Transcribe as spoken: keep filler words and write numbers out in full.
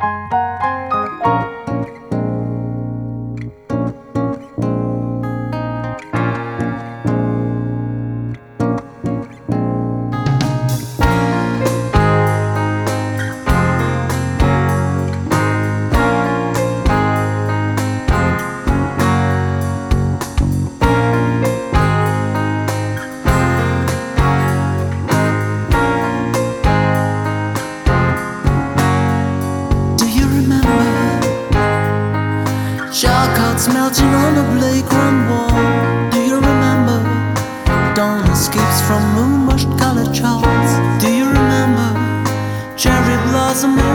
Chalkouts melting on the playground wall. Do you remember dawn escapes from moon-washed colored chalks? Do you remember cherry blossom